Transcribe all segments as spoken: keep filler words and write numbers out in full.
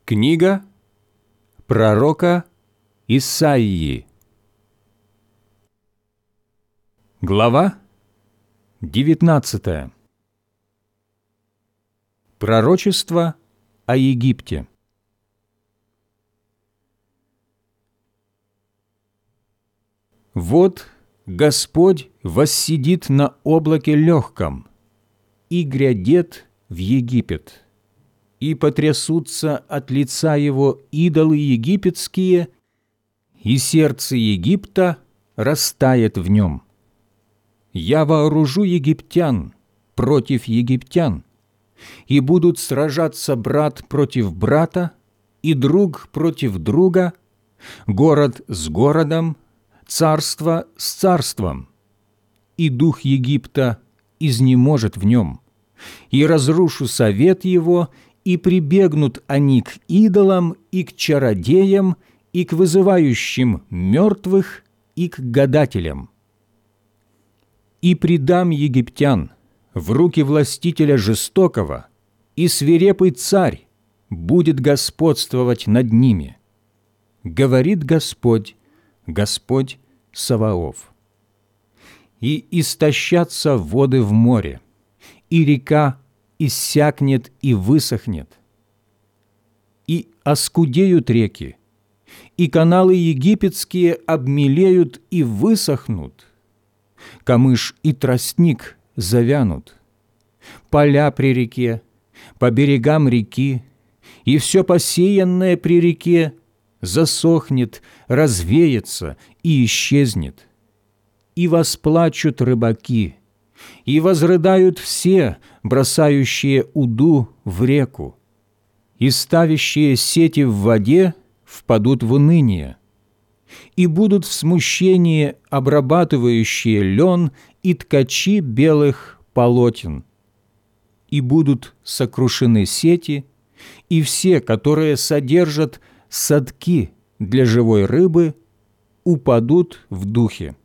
Книга пророка Исаии. Глава девятнадцатая. Пророчество о Египте. Вот Господь воссидит на облаке легком, и грядет в Египет, и потрясутся от лица его идолы египетские, и сердце Египта растает в нем. Я вооружу египтян против египтян, и будут сражаться брат против брата, и друг против друга, город с городом, царство с царством. И дух Египта изнеможет в нем, и разрушу совет его, и прибегнут они к идолам, и к чародеям, и к вызывающим мертвых, и к гадателям. И предам египтян в руки властителя жестокого, и свирепый царь будет господствовать над ними. Говорит Господь, Господь Саваоф. И истощатся воды в море, и река иссякнет и высохнет, и оскудеют реки, и каналы египетские обмелеют и высохнут, камыш и тростник завянут, поля при реке, по берегам реки, и все посеянное при реке засохнет, развеется и исчезнет. И восплачут рыбаки, и возрыдают все, бросающие уду в реку, и ставящие сети в воде впадут в уныние, и будут в смущении обрабатывающие лен и ткачи белых полотен, и будут сокрушены сети, и все, которые содержат садки для живой рыбы, упадут в духе.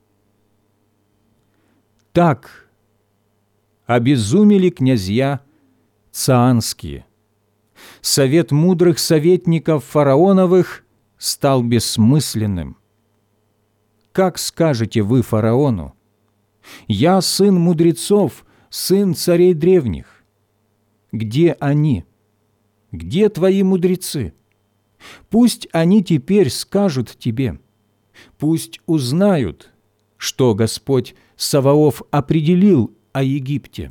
Так обезумели князья цаанские. Совет мудрых советников фараоновых стал бессмысленным. Как скажете вы фараону: «Я сын мудрецов, сын царей древних»? Где они? Где твои мудрецы? Пусть они теперь скажут тебе, пусть узнают, что Господь Саваоф определил о Египте.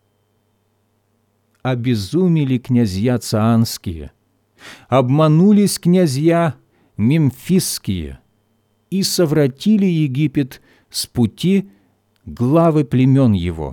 Обезумели князья цаанские, обманулись князья мемфисские и совратили Египет с пути главы племен его.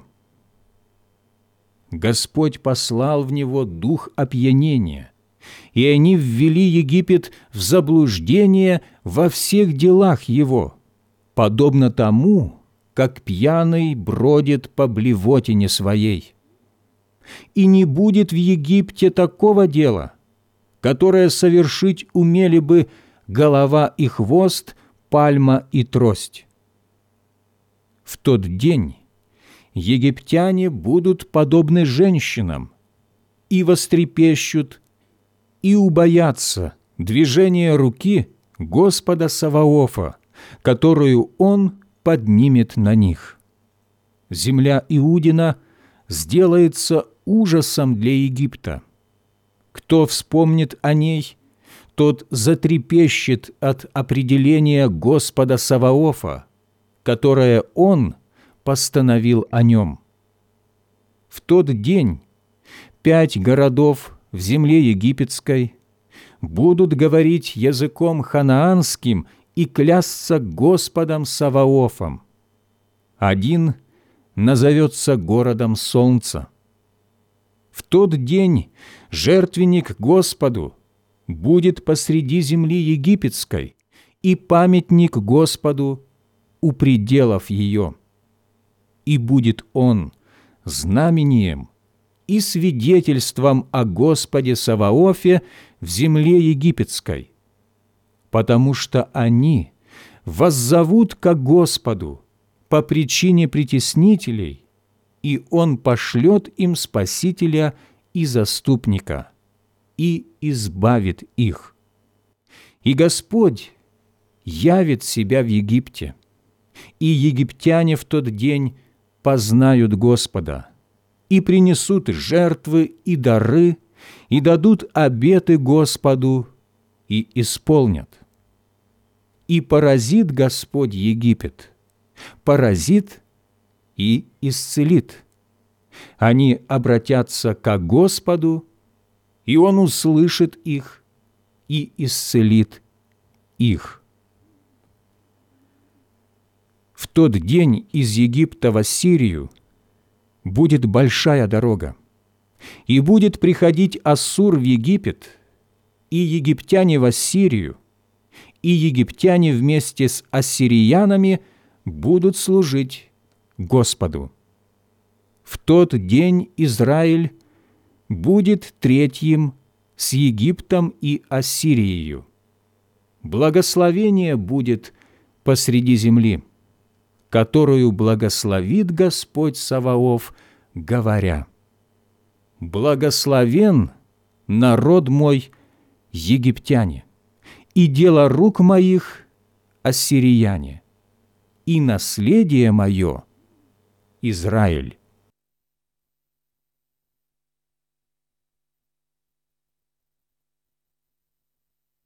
Господь послал в него дух опьянения, и они ввели Египет в заблуждение во всех делах его, подобно тому, как пьяный бродит по блевотине своей. И не будет в Египте такого дела, которое совершить умели бы голова и хвост, пальма и трость. В тот день египтяне будут подобны женщинам, и вострепещут, и убоятся движения руки Господа Саваофа, которую Он поднимет на них. Земля Иудина сделается ужасом для Египта. Кто вспомнит о ней, тот затрепещет от определения Господа Саваофа, которое Он постановил о нем. В тот день пять городов в земле египетской будут говорить языком ханаанским и клясться Господом Саваофом. Один назовется городом солнца. В тот день жертвенник Господу будет посреди земли египетской, и памятник Господу у пределов ее. И будет он знамением и свидетельством о Господе Саваофе в земле египетской, потому что они воззовут ко Господу по причине притеснителей, и Он пошлет им Спасителя и Заступника. и избавит их. И Господь явит себя в Египте, и египтяне в тот день познают Господа, и принесут жертвы и дары, и дадут обеты Господу, и исполнят. И поразит Господь Египет, поразит и исцелит. Они обратятся ко Господу, и Он услышит их и исцелит их. В тот день из Египта в Ассирию будет большая дорога, и будет приходить Ассур в Египет, и египтяне в Ассирию, и египтяне вместе с ассириянами будут служить Господу. В тот день Израиль будет третьим с Египтом и Ассирией. Благословение будет посреди земли, которую благословит Господь Саваоф, говоря: «Благословен народ мой египтяне, и дело рук моих ассирияне, и наследие мое Израиль».